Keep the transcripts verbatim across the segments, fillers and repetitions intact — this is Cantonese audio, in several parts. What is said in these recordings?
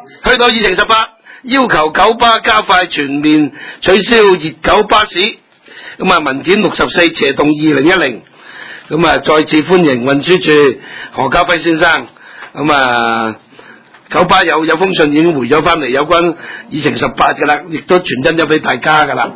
去到議程十八，要求九巴加快全面取消熱狗巴士。咁啊，文件六十四斜動二零一零。咁啊，再次歡迎運輸署何家輝先生。咁啊，九巴有有封信已經回咗翻嚟，有關議程十八嘅啦，亦都傳真咗俾大家噶啦。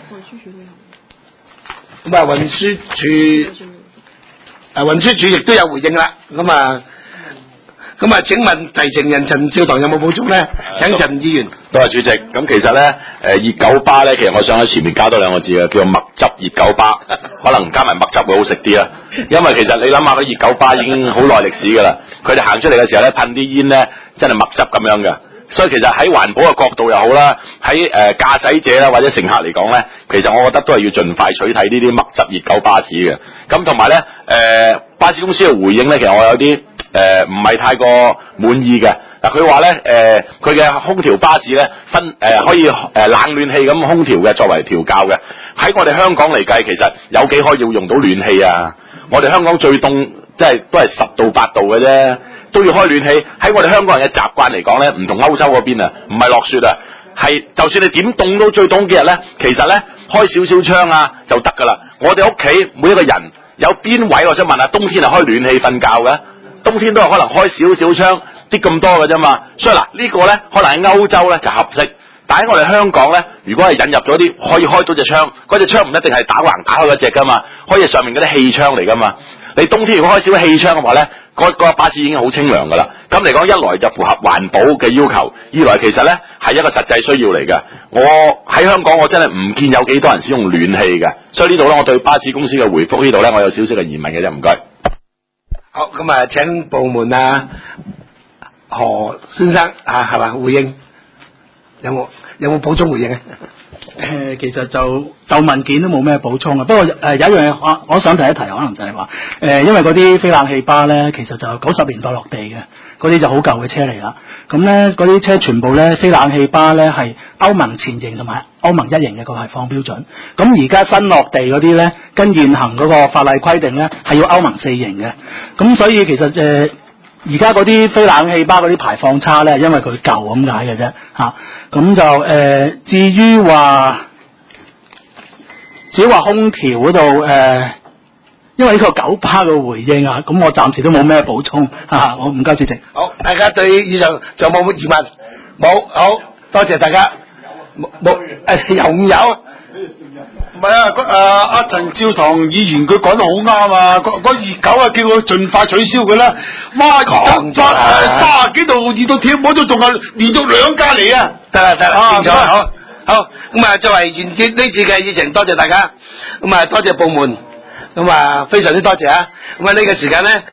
咁啊，運輸署啊，運輸署亦都有回應啦。咁啊。咁啊，請問提呈人陳少棠有冇補充咧？請陳議員。 多謝主席。咁其實咧，誒熱狗巴咧，其實我想喺前面加多兩個字嘅，叫做麥汁熱狗巴，可能加埋麥汁會好食啲啦。因為其實你諗下，個熱狗巴已經好耐歷史㗎啦。佢哋行出嚟嘅時候咧，噴啲煙咧，真係麥汁咁樣嘅。所以其實喺環保嘅角度又好啦，喺誒駕駛者啦或者乘客嚟講咧，其實我覺得都係要盡快取締呢啲麥汁熱狗巴士嘅。咁同埋咧，誒、呃、巴士公司嘅回應咧，其實我有啲誒唔係太過滿意嘅。嗱，佢話咧，誒佢嘅空調巴士咧分誒、呃、可以誒、呃、冷暖氣咁空調嘅作為調校嘅。喺我哋香港嚟計，其實有幾可以要用到暖氣啊？我哋香港最凍即係都係十度八度嘅啫。都要開暖氣，喺我哋香港人嘅習慣嚟講咧，唔同歐洲嗰邊啊，唔係落雪啊，係就算你點凍都最凍幾日咧，其實咧開少少窗啊就得噶啦。我哋屋企每一個人有邊位，我想問下，冬天係開暖氣瞓覺嘅，冬天都係可能開少少窗，啲咁多嘅啫嘛。所以嗱，這個、呢個咧可能喺歐洲咧就合適，但喺我哋香港咧，如果係引入咗啲可以開到隻窗，嗰隻窗唔一定係打橫打開嗰隻噶嘛，可以係上面嗰啲氣窗嚟噶嘛。你冬天如果開少少氣窗嘅話咧，嗰、嗰個巴士已經好清涼噶啦。咁嚟講，一來就符合環保嘅要求，二來其實咧係一個實際需要嚟嘅。我喺香港我真係唔見有幾多人使用暖氣嘅，所以呢度咧我對巴士公司嘅回覆呢度咧我有少少嘅疑問嘅啫，唔該。 好，咁啊請部門啊何先生啊係嘛回應，有冇有冇補充回應啊？ 誒、呃，其實就就文件都冇咩補充啊。不過誒、呃、有一樣嘢我我想提一提，可能就係話誒，因為嗰啲非冷氣巴咧，其實就九十年代落地嘅，嗰啲就好舊嘅車嚟啦。咁咧嗰啲車全部咧非冷氣巴咧係歐盟前型同埋歐盟一型嘅個排放標準。咁而家新落地嗰啲咧，跟現行嗰個法例規定咧係要歐盟四型嘅。咁所以其實誒。呃而家嗰啲非冷氣巴嗰啲排放差咧，因為佢舊咁解嘅啫嚇。咁就誒、呃，至於話，至於話空調嗰度誒，因為呢個九巴嘅回應啊，咁我暫時都冇咩補充嚇、啊。我唔該主席。 好，大家對以上仲有冇疑問？冇，好多謝大家。冇冇誒，有唔有？ 唔係啊，誒阿陳少棠議員佢講得好啱啊！嗰嗰熱狗啊，叫佢盡快取消佢啦。哇，熱得誒三十幾度熱到跳舞都仲係連續兩架嚟啊！ 得啦得啦，清楚好，好咁啊，作為完結呢次嘅議程，多謝大家，咁啊多謝部門，咁啊非常之多謝啊！咁啊呢個時間咧。